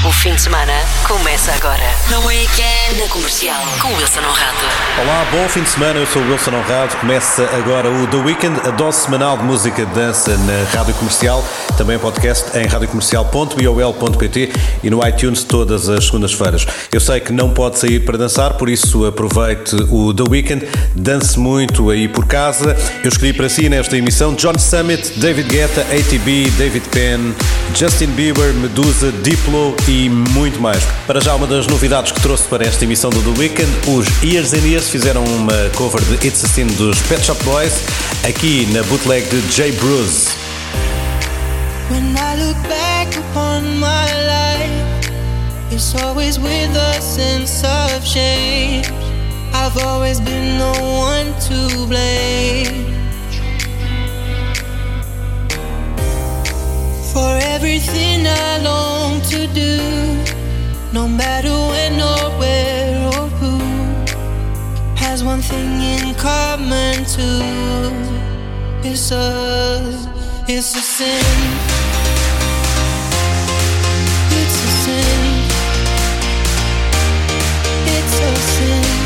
O fim de semana começa agora. No Weekend. Na Comercial. Com Wilson Honrado. Olá, bom fim de semana. Eu sou o Wilson Honrado. Começa agora o The Weekend, a dose semanal de música de dança na Rádio Comercial. Também podcast em radiocomercial.iol.pt e no iTunes todas as segundas-feiras. Eu sei que não pode sair para dançar, por isso aproveite o The Weekend. Dance muito aí por casa. Eu escolhi para si nesta emissão John Summit, David Guetta, ATB, David Penn, Justin Bieber, Medusa, Diplo e muito mais. Para já, uma das novidades que trouxe para esta emissão do The Weekend, os Years and Years fizeram uma cover de It's a Sin dos Pet Shop Boys, aqui na bootleg de J. Bruce. When I look back upon my life, it's always with a sense of shame. I've always been the one to blame for everything I long to do, no matter when or where or who, has one thing in common too. It's a sin. It's a sin. It's a sin. It's a sin.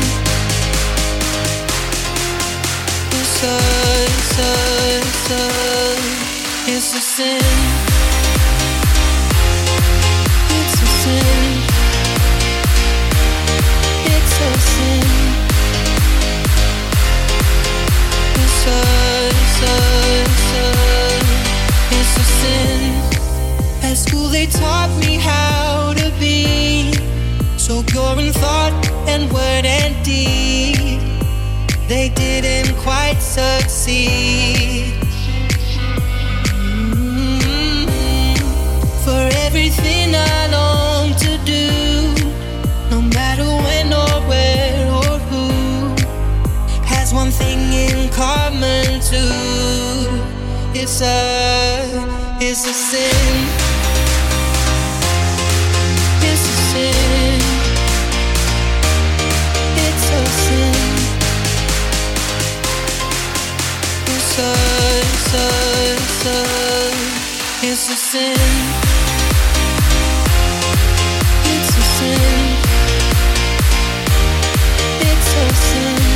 It's a sin. It's a sin. It's a sin. It's a sin. At school they taught me how to be so pure in thought and word and deed. They didn't quite succeed. For everything I long to do, no matter when or where or who, has one thing in common too. It's a sin. It's a sin. It's a sin. It's a sin. It's a sin. It's a sin.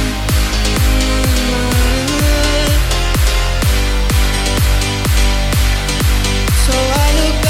So I look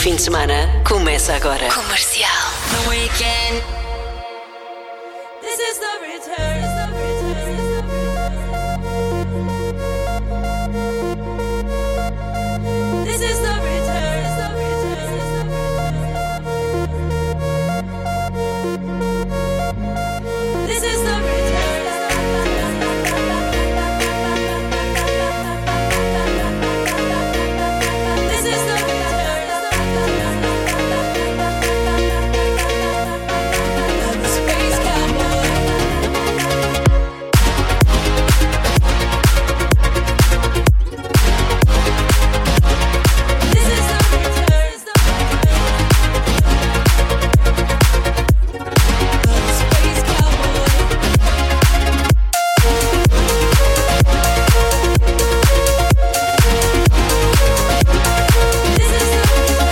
fim de semana começa agora. Comercial. The Weekend. This is the return. This is the return. This is the return. This is the return of the space cowboy. This is the return of the space cowboy. This is the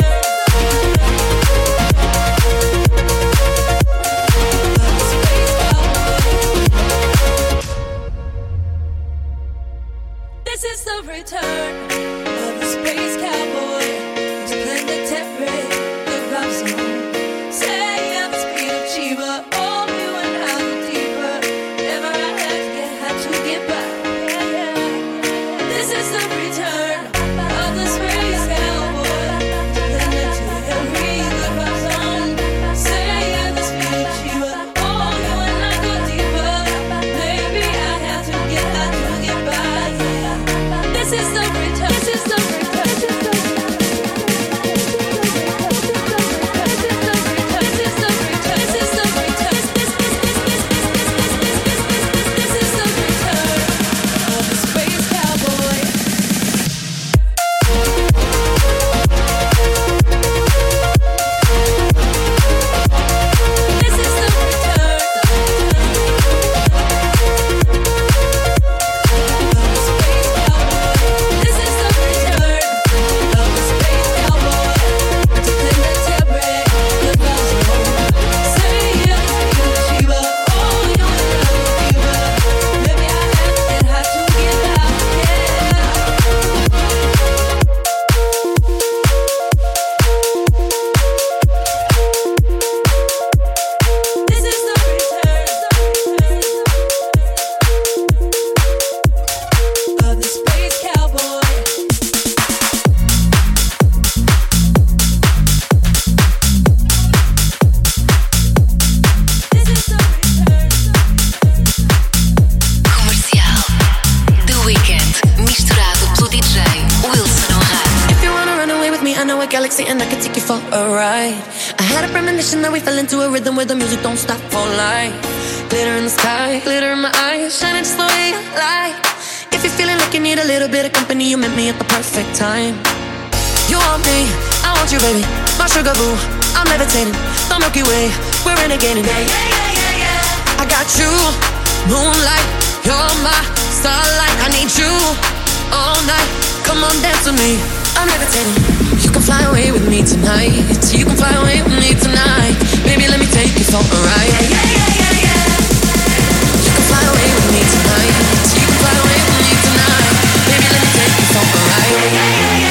return of the space cowboy. Splendid terror, the rap song. Say at the speed of Chiba, all you and I go deeper. Never I had to get back. This is the return of the space cowboy. Splendid terror, the rap song. Say at the speed of Chiba, all you and I go deeper. Maybe I had to get back. This is the return. This is the return. This is the and I could take you for a ride. I had a premonition that we fell into a rhythm where the music don't stop for life. Glitter in the sky, glitter in my eyes, shining just the way you like. If you're feeling like you need a little bit of company, you met me at the perfect time. You want me, I want you, baby. My sugar boo, I'm levitating. The Milky Way, we're renegading. Yeah. I got you, moonlight, you're my starlight. I need you all night. Come on, dance with me. I'm levitating. You can fly away with me tonight. You can fly away with me tonight. Baby, let me take you for a ride. Yeah. You can fly away with me tonight. You can fly away with me tonight. Baby, let me take you for a ride. Yeah.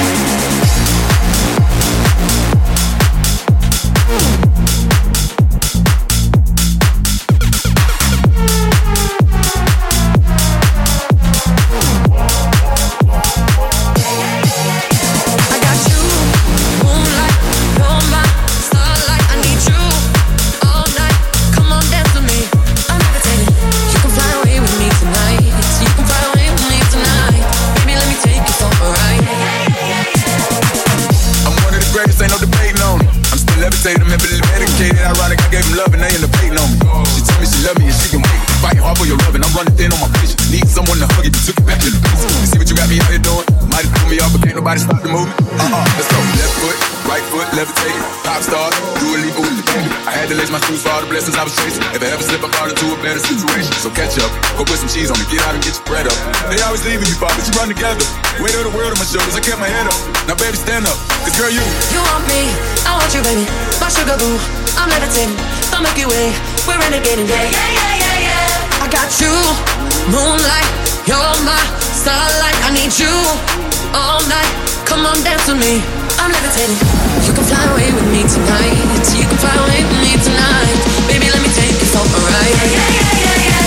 Nobody stop the movement. Let's go. Left foot, right foot, levitating. Pop star, do a leap with the baby. I had to lace my shoes for all the blessings I was chasing. If I ever slip, I fall into a better situation. So catch up, go put some cheese on me, get out and get your bread up. They always leaving me, but you run together. Weight of the world on my shoulders, I kept my head up. Now baby, stand up, cause girl, you want me, I want you, baby. My sugar boo, I'm levitating. The Milky Way, we're renegading. Yeah. I got you, moonlight, you're my starlight. I need you all night. Come on, dance with me. I'm levitating. You can fly away with me tonight. You can fly away with me tonight. Baby, let me take you for a ride. Yeah, yeah, yeah, yeah, yeah.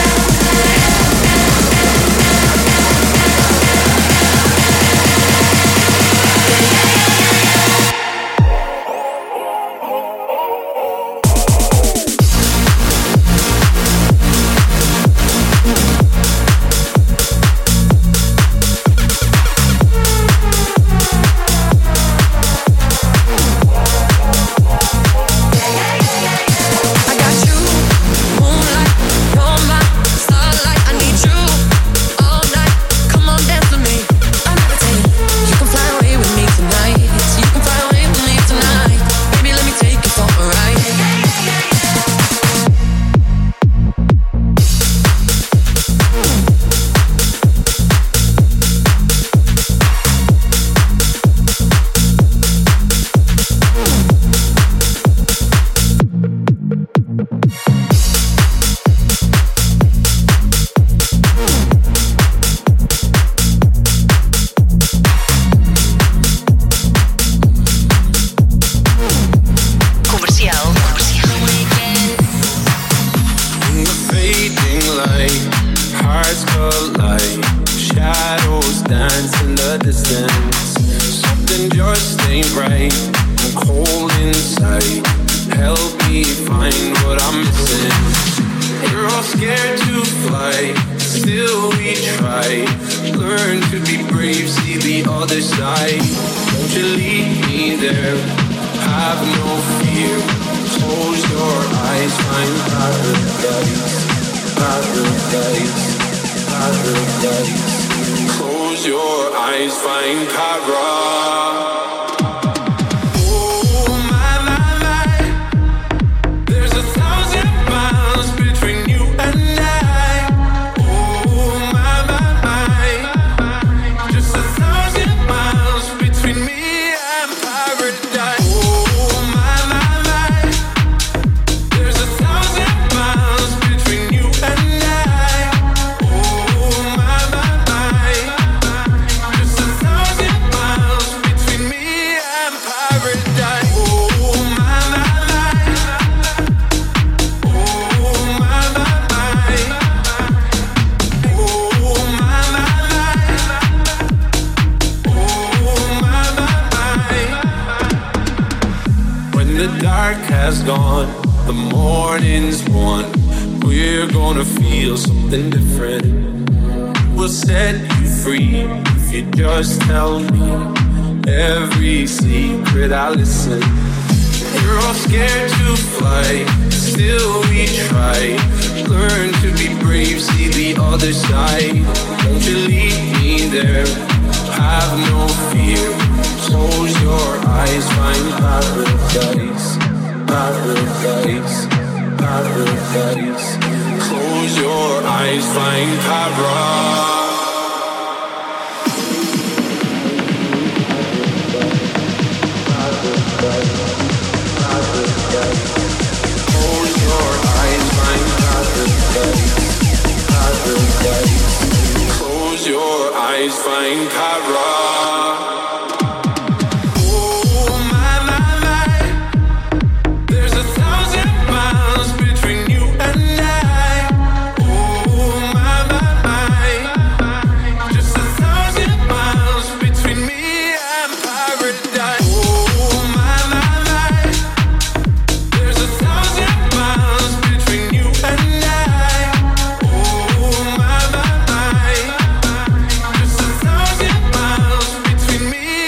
Me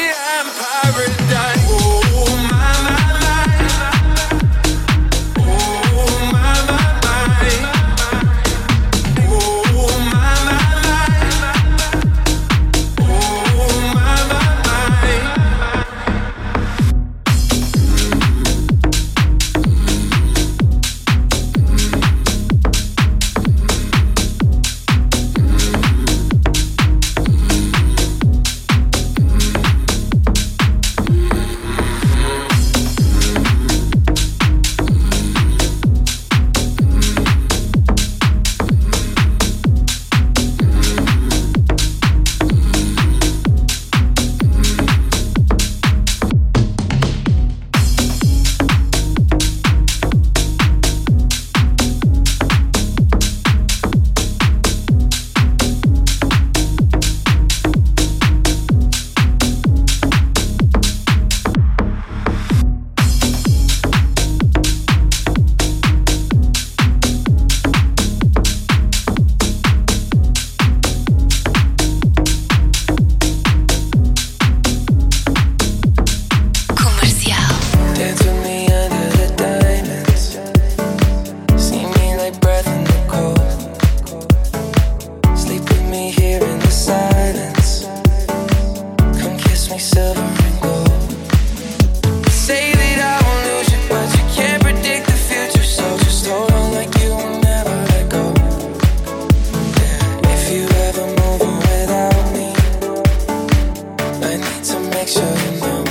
should know.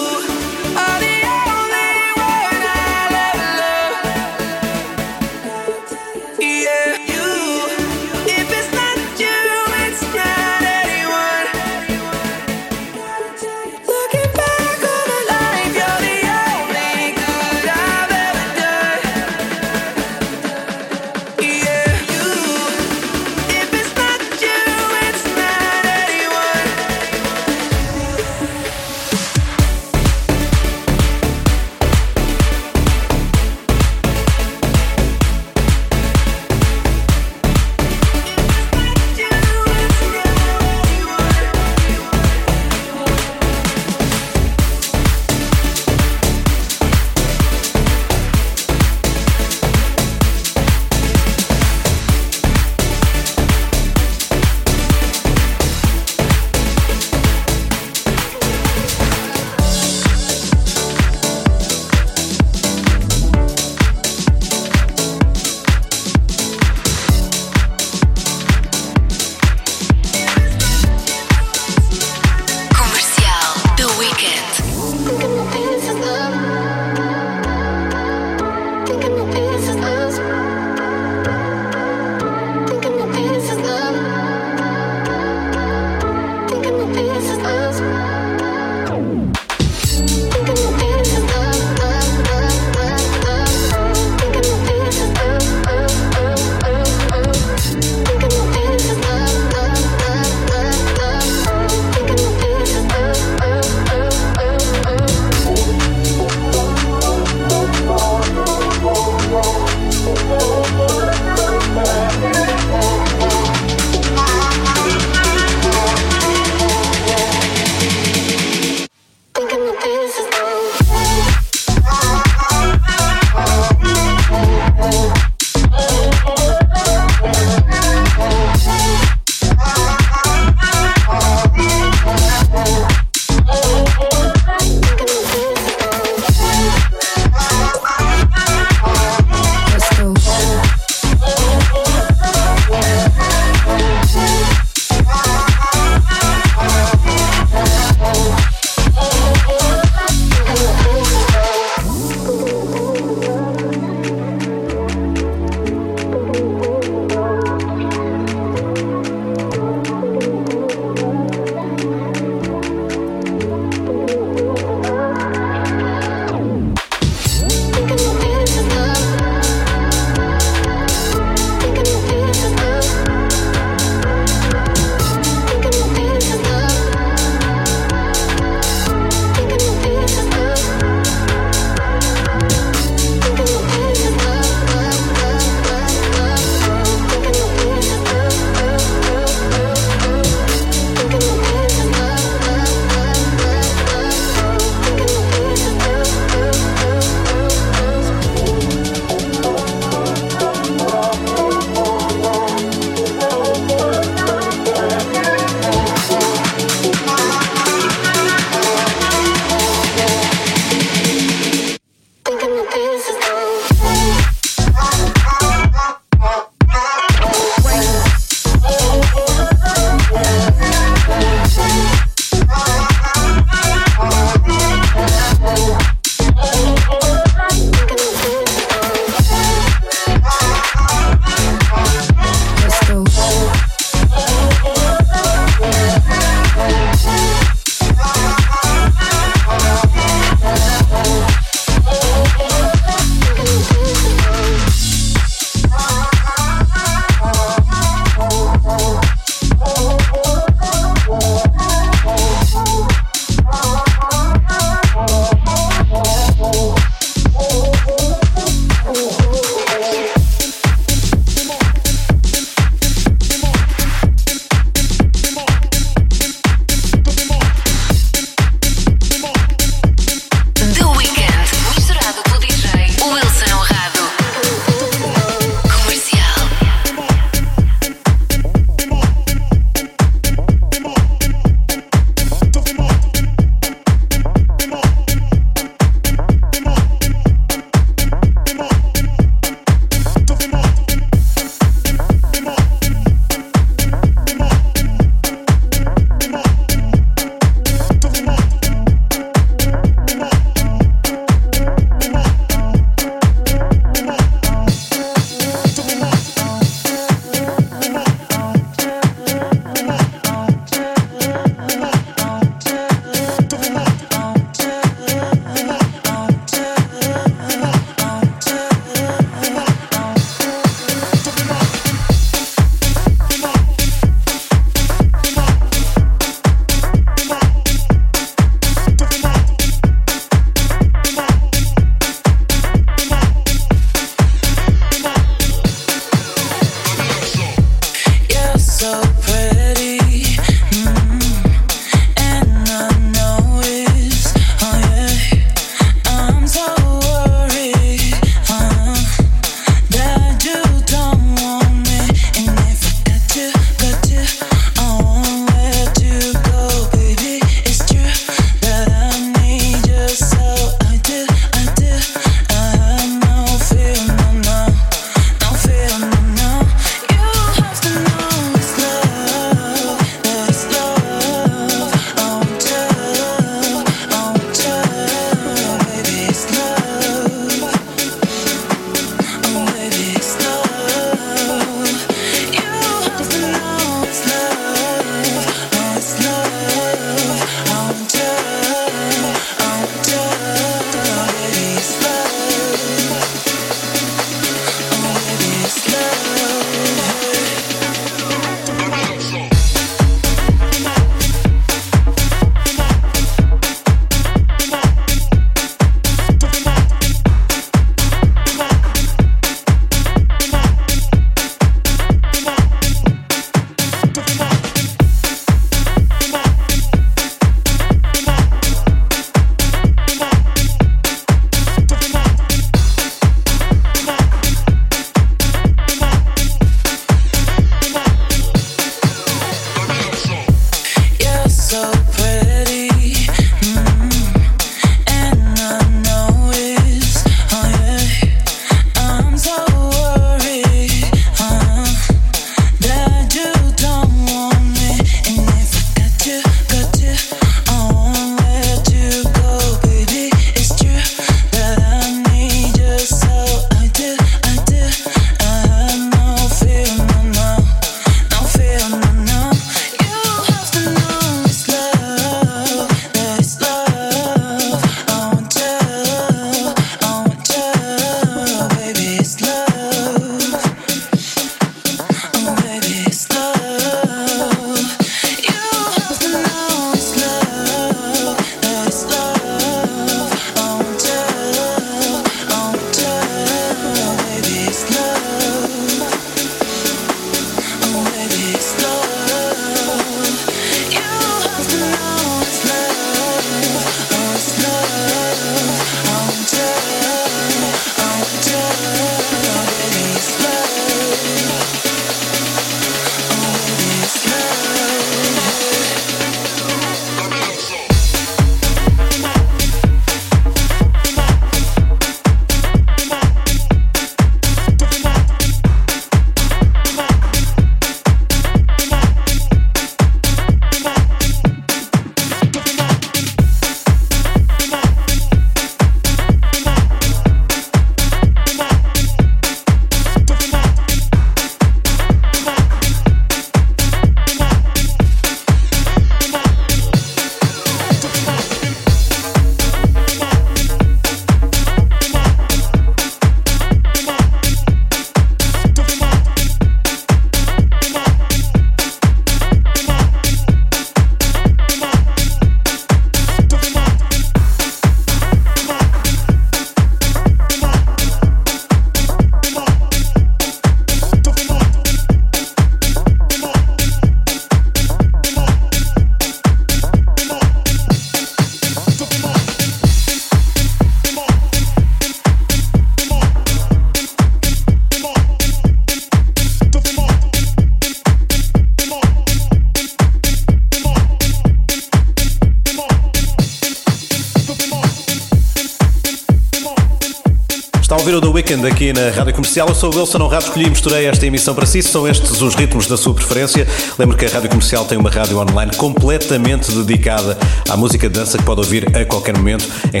Está a ouvir o The Weeknd aqui na Rádio Comercial. Eu sou o Wilson Honrado, escolhi e misturei esta emissão para si. São estes os ritmos da sua preferência. Lembro que a Rádio Comercial tem uma rádio online completamente dedicada à música de dança que pode ouvir a qualquer momento em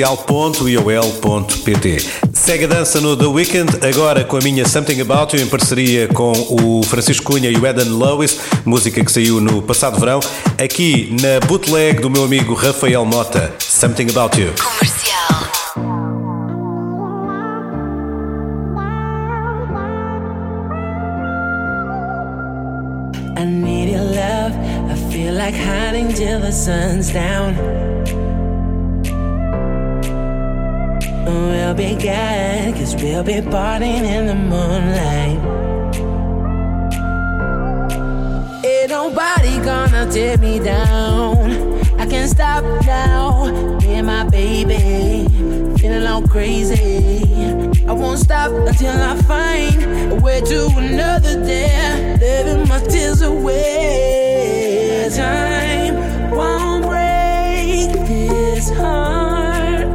radiocomercial.iol.pt. Segue a dança no The Weeknd, agora com a minha Something About You, em parceria com o Francisco Cunha e o Eden Lewis, música que saiu no passado verão, aqui na bootleg do meu amigo Rafael Mota. Something About You. Comercial. I need your love. I feel like hiding till the sun's down. We'll be good, 'cause we'll be partying in the moonlight. Ain't nobody gonna tear me down. I can't stop now. Me and my baby feeling all crazy. I won't stop until I find a way to another day, living my tears away. Time won't break this heart.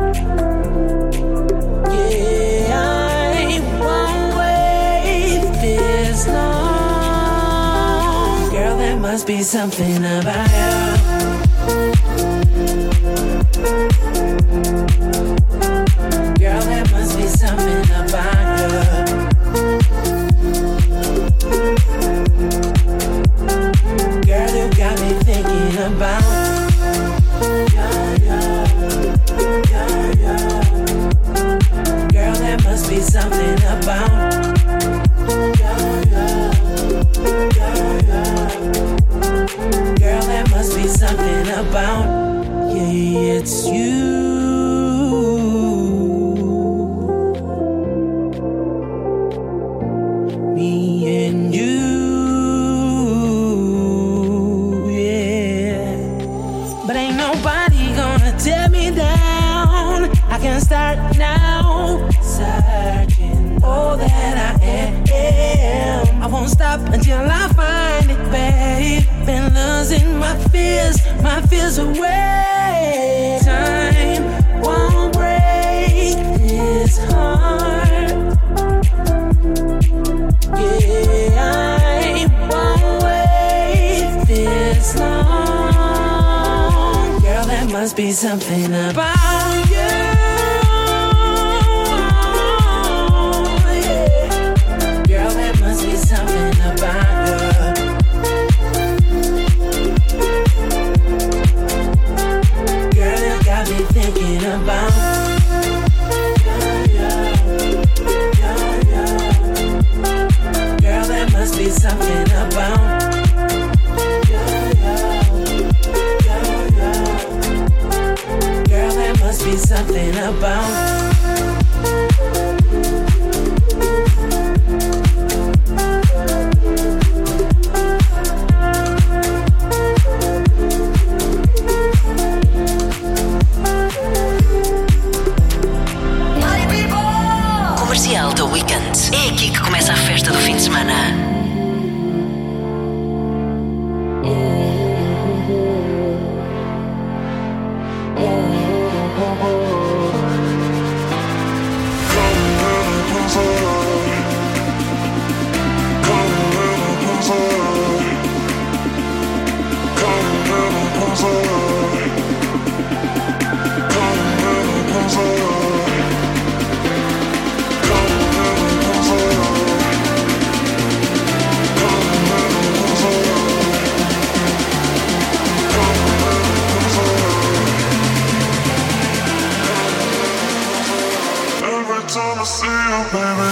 Yeah, I won't wait this long. Girl, there must be something about you. Girl, there must be something about you. Girl, you got me thinking about Girl, there must be something about Girl, there must be something about yeah, it's you. Me and you, yeah. But ain't nobody gonna tear me down. I can start now, searching all that I am. I won't stop until I find it, babe. Been losing my fears away. Time won't break this heart. Yeah, I won't wait this long. Girl, there must be something about you. Yeah. Girl, there must be something about you. Girl, you got me thinking about Girl, there must be something about Girl, there must be something about Comercial The Weekend. É aqui que começa a festa do fim de semana. Time I see you, baby.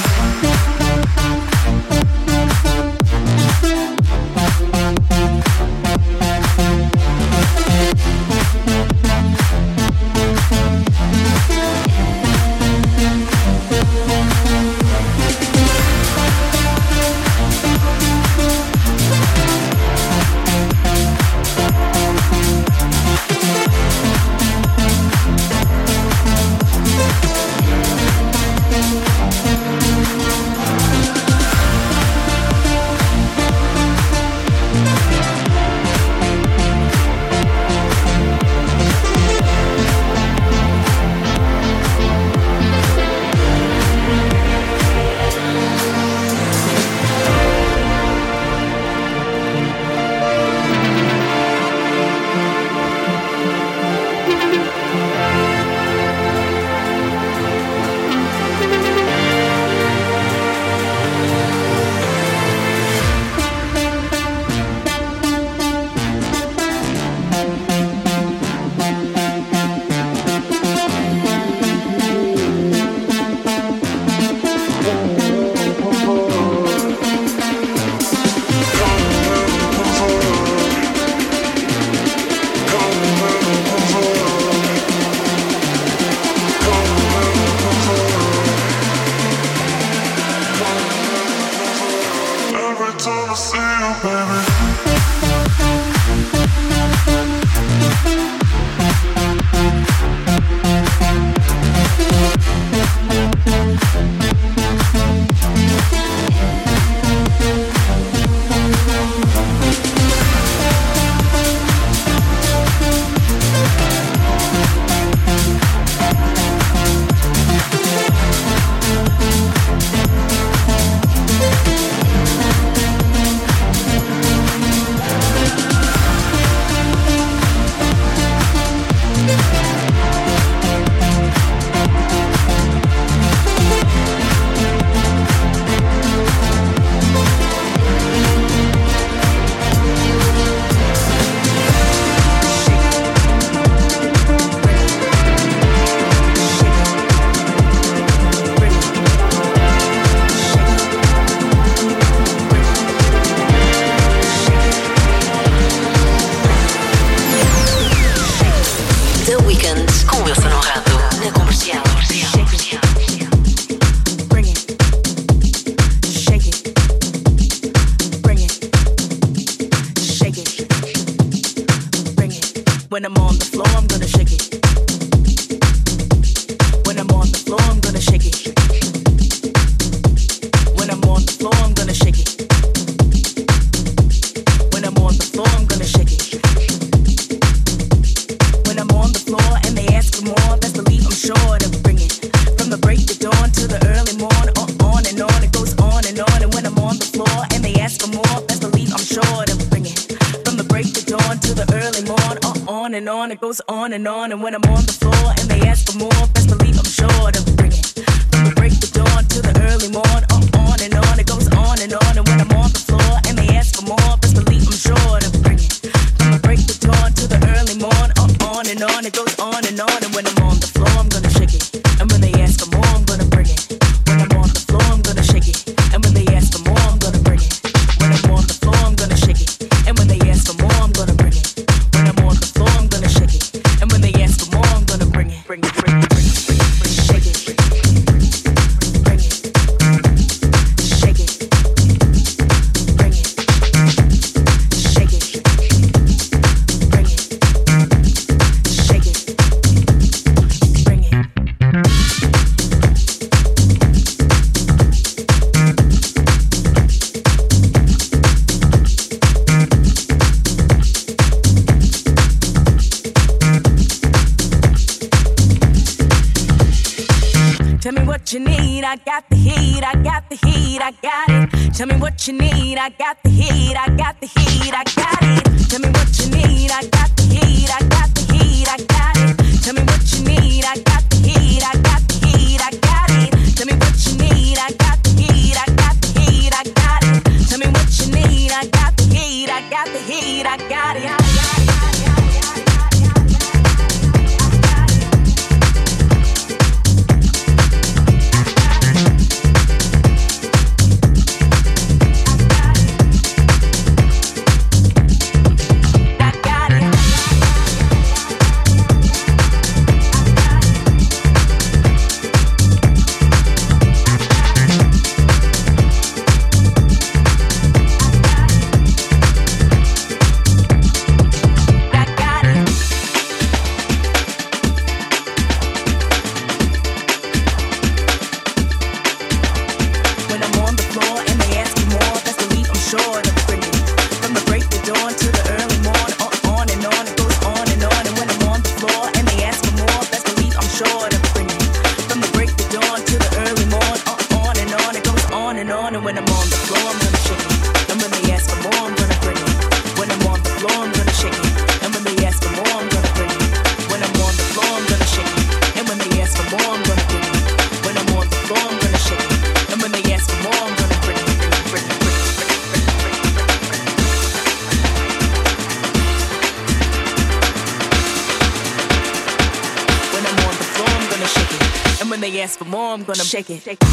Every time I see you, baby. when I'm on the floor, I'm gonna shake it. When I'm on the floor, I'm gonna shake it. When I'm on the floor, I'm gonna shake it. When I'm on the floor, I'm gonna shake it. When I'm on the floor and they ask for more, best believe I'm sure to bring it. From the break of dawn to the early morn, on and on, it goes on and on. And when I'm on the floor and they ask for more, best believe I'm sure to bring it. From the break of dawn to the early morn, on and on, it goes on and on. And when I'm on the floor and they ask for more, best believe I'm sure to bring it. From the break of dawn to the early morn, on and on, it goes on and on. And when I'm on the floor and they ask for more, best believe I'm sure to bring it. From the break of dawn to the early morn, on and on, it goes on and on. And when I'm on the floor, I'm gonna shake it. And when they ask for more, I'm gonna bring it. When I'm on the floor, I'm gonna shake it. And when they ask for more, I'm gonna bring it. When I'm on the floor, I'm gonna shake it. And when they ask for more, I'm gonna bring it. When I'm on the floor, I'm gonna shake it. And when they ask for more, I'm gonna bring it. Bring it, bring it, bring it, bring it, bring it, shake it. Bring it. Shake it. Bring it. Shake it. Bring it. Shake it. Bring it. Tell me what you need, I got the heat, I got the heat, I got it. Tell me what you need, I got the heat, I got the heat, I got it. Tell me what you need, I got the heat, I got the heat, I got it. Tell me what you need, I got the heat, I got the heat, I got it. Tell me what you need, I got the heat, I got the heat, I got it. Tell me what you need, I got the heat, I got the heat, I got it. Ask for more, I'm gonna shake it. Shake it.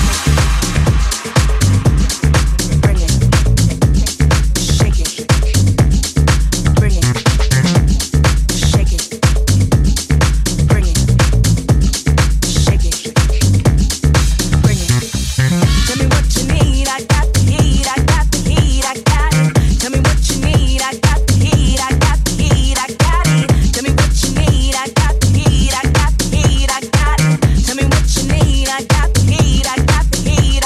Bring it. Shake it. Bring it. Shake it. Bring it. Shake it. Bring it. Tell me what you need, I got the heat, I got the heat, I got it. Tell me what you need, I got the heat, I got the heat, I got it. Tell me what you need, I got the heat, I got the heat, I got it. Tell me what you need, I got the heat, I got the heat,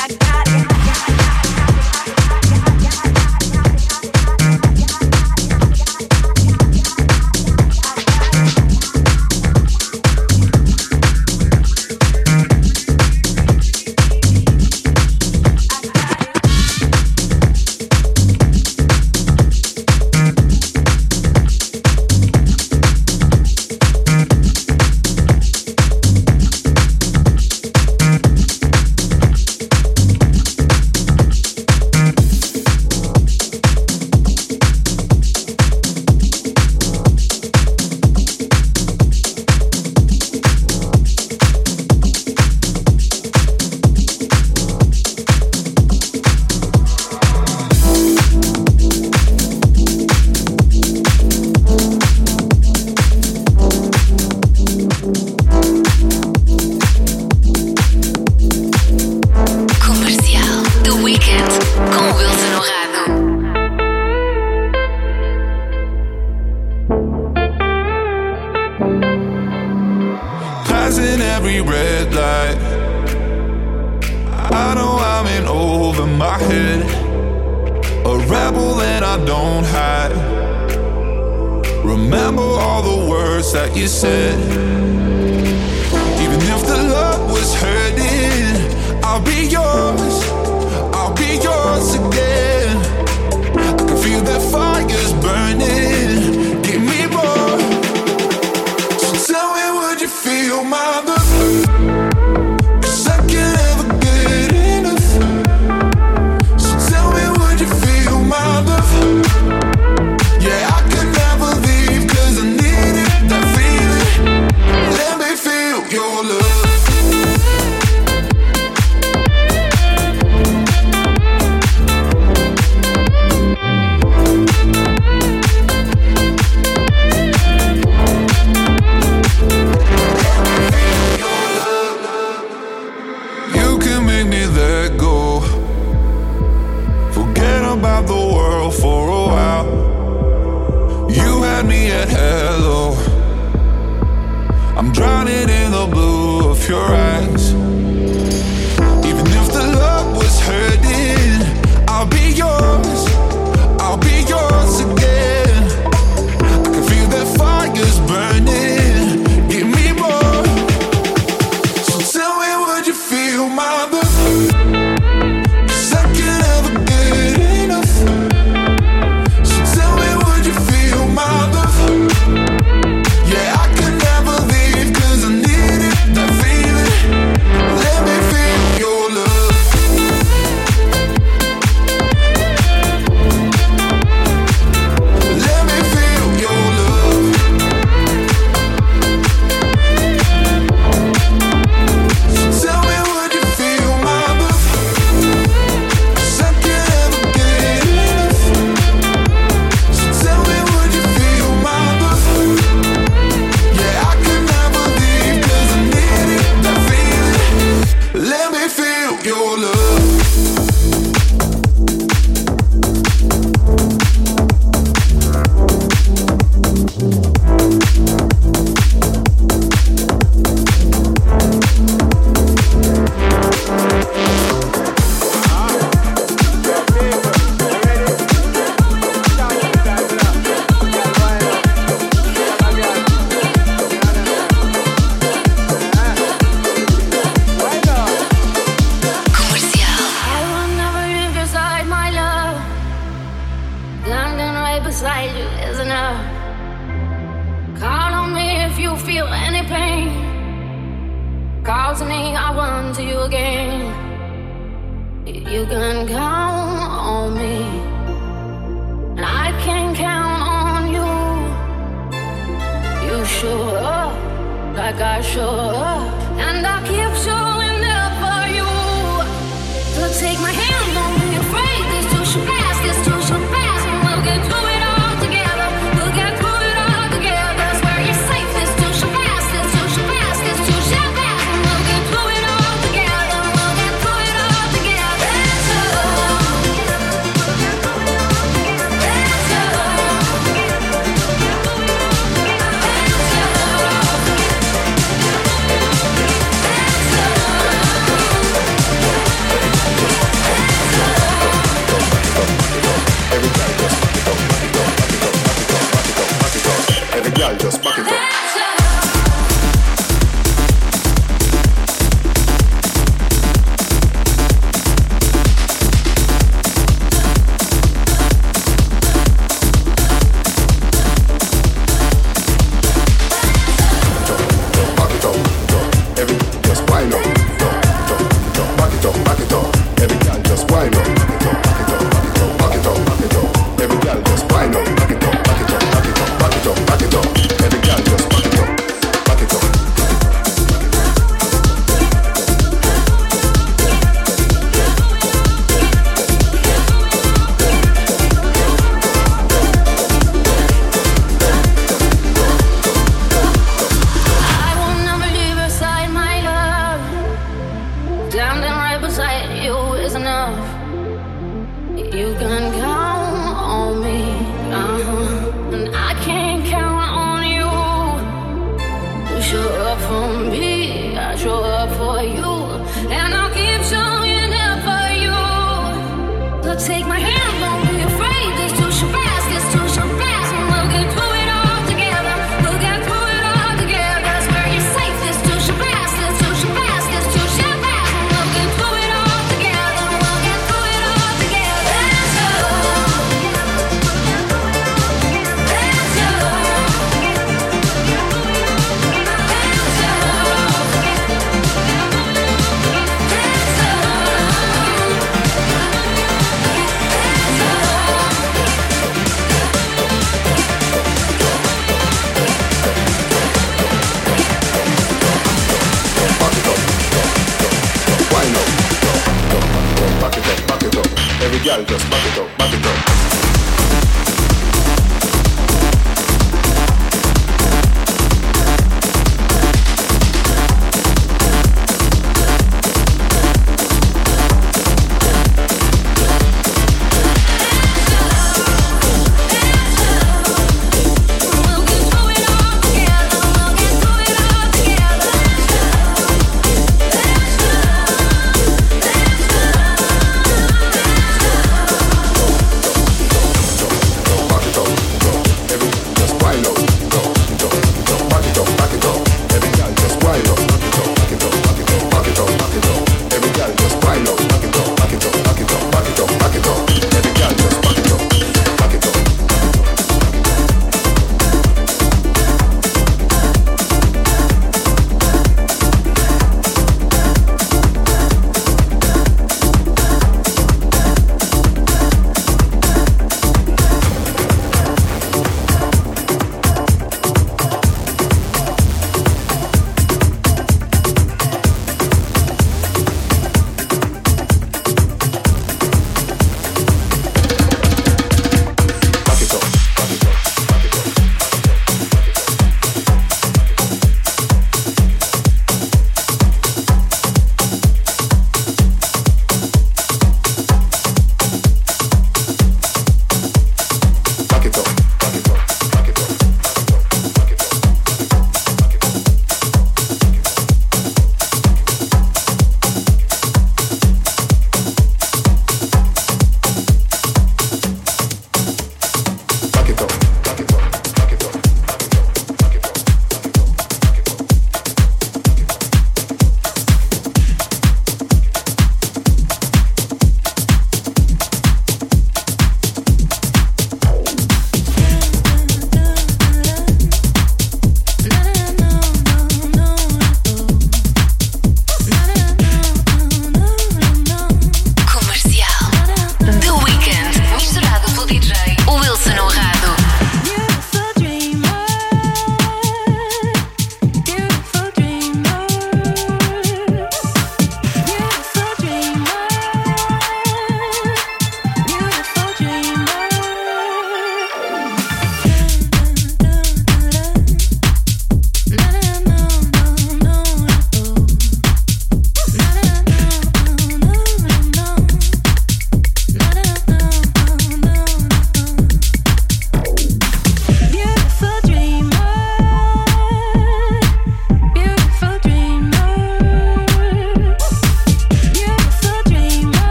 my head, a rebel that I don't hide. Remember all the words that you said. Even if the love was hurting, I'll be yours, I'll be yours again. I can feel that fire's burning, give me more. So tell me, would you feel my love? 'Cause I can't ever get enough. So tell me, would you feel my love? Yeah, I could never leave 'cause I needed that feeling. Let me feel your love. You can make me let go. Forget about the world for a while. You had me at hello. I'm drowning in the blue of your eyes. Even if the love was hurting, I'll be yours, I'll be yours again. I can feel that fire's burning, give me more. So tell me, would you feel my love? 'Cause I can't ever get enough. So tell me, would you feel my love? Yeah, I could never leave 'cause I needed that feeling. Let me feel your love. Let me feel your love. So tell me, would you feel my love? 'Cause I can't ever get enough. So tell me, would you feel my love? Yeah, I could never leave 'cause I needed that feeling. Let me feel your love. I will never leave your side, my love. Landing right beside you is enough. Call on me if you feel any pain. Call to me, I'll run to you again. You can count on me, and I can count on you. You show up like I show up, and I keep showing up for you. So take my hand, don't be afraid. This too shall pass, this too shall pass, and we'll get through it all together. We'll get through it all together. Swear you're safe. This too shall pass, this too shall pass, this too shall pass, and we'll get through it all together. We'll get through it all together. Let's go. Let's go. Let's go. girl, just back it up, back it up.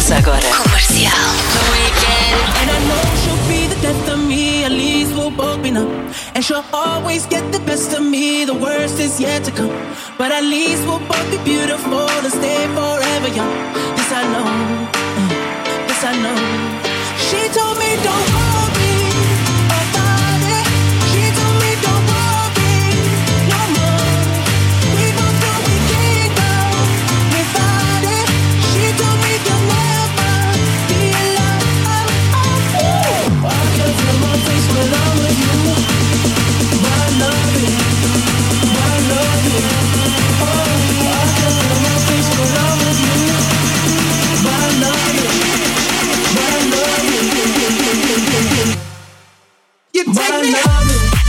Começa agora. Comercial. The Weekend. And I know she'll be the death of me, at least we'll both be numb. And she'll always get the best of me, the worst is yet to come. But at least we'll both be beautiful and stay forever young. This I know, this I know. She told me don't worry about it. She told me don't worry no more. We both know we can't go without it. She told me you'll never be alone. I can feel my face when I'm with you. My loving, my loving. Oh, I can feel my face when I'm with you. My loving, my loving. You take me out.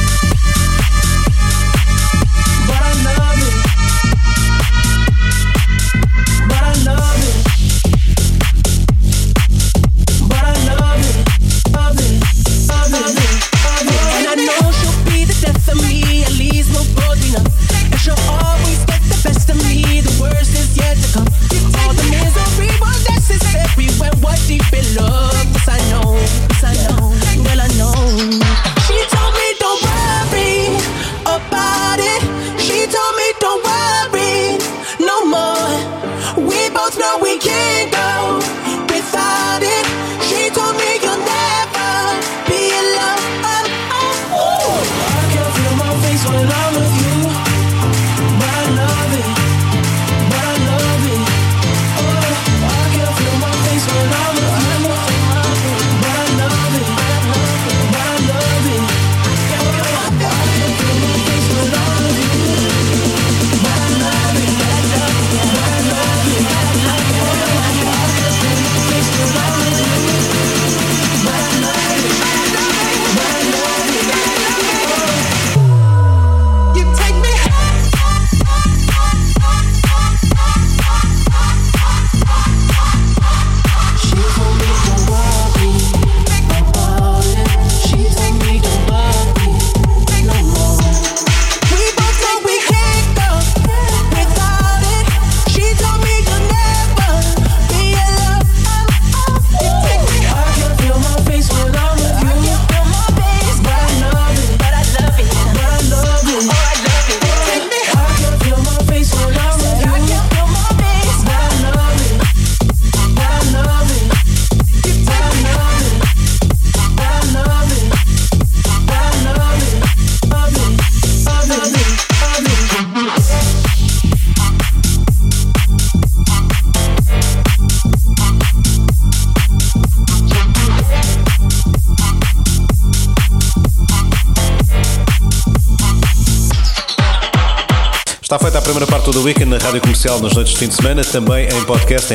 Está feita a primeira parte do Weekend na Rádio Comercial nas noites de fim de semana, também em podcast em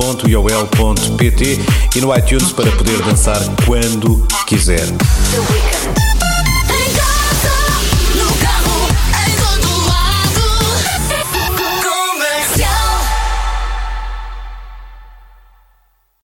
radiocomercial.iol.pt e no iTunes para poder dançar quando quiser. The Weekend.